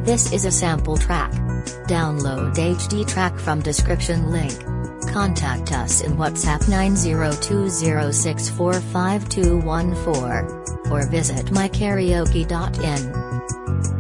This is a sample track. Download HD track from description link. Contact us in WhatsApp 9020645214 or visit mykaraoke.in.